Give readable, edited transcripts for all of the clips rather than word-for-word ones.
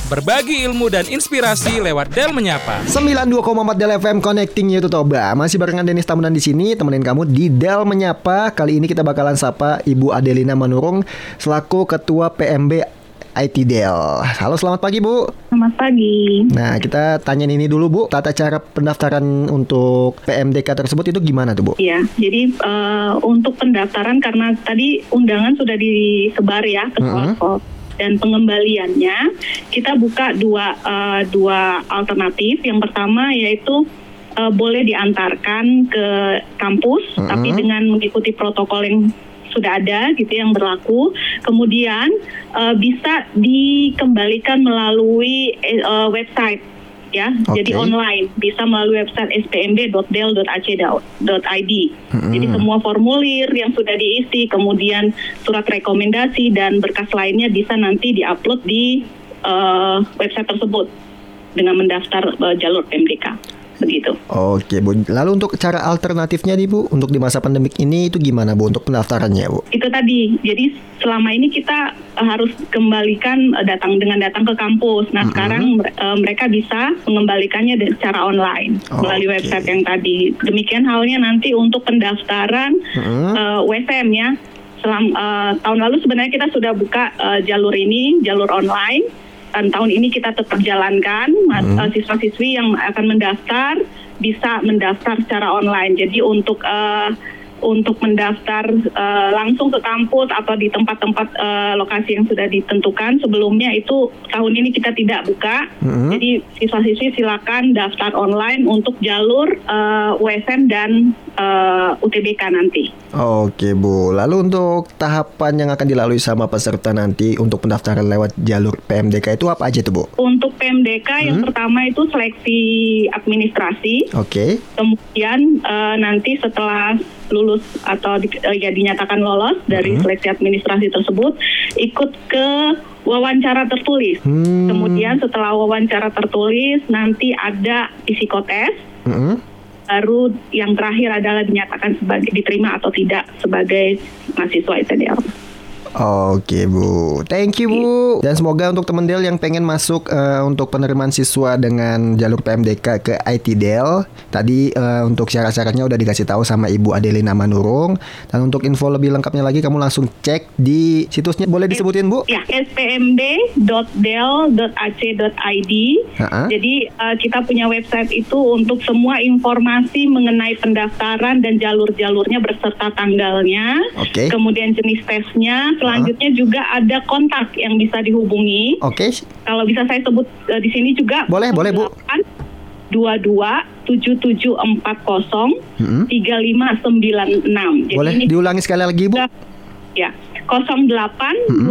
berbagi ilmu dan inspirasi lewat Del Menyapa. 92,4 Del FM Connecting You to Toba. Masih barengan Dennis Tamunan di sini, temenin kamu di Del Menyapa. Kali ini kita bakalan sapa Ibu Adelina Manurung selaku Ketua PMB IT Del. Halo, selamat pagi Bu. Selamat pagi. Nah, kita tanyain ini dulu Bu, tata cara pendaftaran untuk PMDK tersebut itu gimana tuh Bu? Ya, jadi untuk pendaftaran karena tadi undangan sudah disebar ya ke sekolah. Dan pengembaliannya kita buka dua alternatif. Yang pertama yaitu boleh diantarkan ke kampus, tapi dengan mengikuti protokol yang sudah ada gitu yang berlaku. Kemudian bisa dikembalikan melalui website ya. Jadi online bisa melalui website spmb.del.ac.id. Jadi semua formulir yang sudah diisi, kemudian surat rekomendasi dan berkas lainnya bisa nanti diupload di website tersebut dengan mendaftar jalur PMDK. Begitu. Oke Bu, lalu untuk cara alternatifnya nih Bu, untuk di masa pandemik ini itu gimana Bu untuk pendaftarannya Bu? Itu tadi, jadi selama ini kita harus kembalikan datang ke kampus. Nah sekarang mereka bisa mengembalikannya secara online melalui website yang tadi. Demikian halnya nanti untuk pendaftaran WSM ya. Tahun lalu sebenarnya kita sudah buka jalur online. Dan tahun ini kita tetap jalankan, siswa-siswi yang akan mendaftar bisa mendaftar secara online. Jadi untuk mendaftar langsung ke kampus atau di tempat-tempat lokasi yang sudah ditentukan sebelumnya itu tahun ini kita tidak buka. Jadi siswa-siswi silakan daftar online untuk jalur USM dan UTBK nanti. Oke Bu, lalu untuk tahapan yang akan dilalui sama peserta nanti untuk pendaftaran lewat jalur PMDK itu apa aja tuh Bu? Untuk PMDK yang pertama itu seleksi administrasi. Kemudian nanti setelah lulus atau dinyatakan lolos dari seleksi administrasi tersebut, ikut ke wawancara tertulis. Kemudian setelah wawancara tertulis nanti ada psikotes. Baru yang terakhir adalah dinyatakan sebagai diterima atau tidak sebagai mahasiswa ITDL. Oke Bu, thank you Bu. Dan semoga untuk teman Del yang pengen masuk untuk penerimaan siswa dengan jalur PMDK ke IT Del, tadi untuk syarat-syaratnya udah dikasih tahu sama Ibu Adelina Manurung. Dan untuk info lebih lengkapnya lagi kamu langsung cek di situsnya, boleh disebutin Bu? Ya, spmb.del.ac.id. Jadi kita punya website itu untuk semua informasi mengenai pendaftaran dan jalur-jalurnya berserta tanggalnya. Kemudian jenis tesnya. Selanjutnya juga ada kontak yang bisa dihubungi. Kalau bisa saya sebut di sini juga. Boleh Bu. 227740 3596. Jadi boleh diulangi sekali lagi Bu? Ya, 0822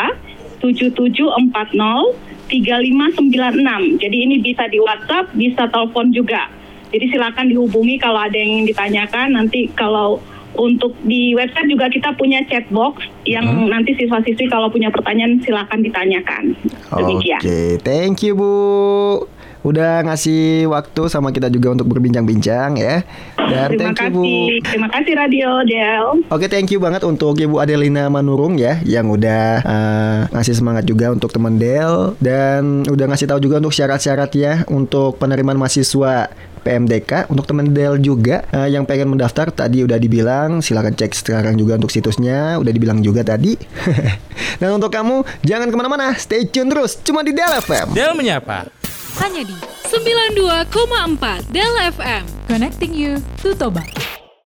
7740 3596. Jadi ini bisa di WhatsApp, bisa telepon juga. Jadi silakan dihubungi kalau ada yang ingin ditanyakan. Nanti kalau untuk di website juga kita punya chat box yang nanti siswa-siswi kalau punya pertanyaan silakan ditanyakan. Demikian. Oke, thank you Bu. Udah ngasih waktu sama kita juga untuk berbincang-bincang ya. Dan Terima kasih Bu. Terima kasih Radio Del. Oke, thank you banget untuk Ibu Adelina Manurung ya, yang udah ngasih semangat juga untuk teman Del dan udah ngasih tahu juga untuk syarat-syarat ya untuk penerimaan mahasiswa PMDK. Untuk teman Del juga yang pengen mendaftar tadi udah dibilang, silakan cek sekarang juga untuk situsnya, udah dibilang juga tadi. Dan untuk kamu jangan kemana-mana, stay tune terus cuma di Del FM. Del Menyapa hanya di 92,4 Del FM, Connecting You to Toba.